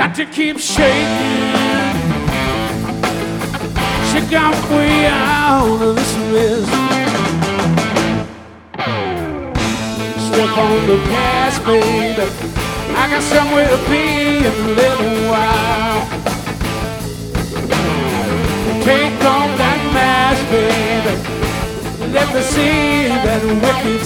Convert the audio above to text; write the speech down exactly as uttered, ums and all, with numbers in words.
got to keep shaking. She got way out of this mess. Step on the gas, baby. I got somewhere to be in a little while. Take off that mask, baby. Let me see that wicked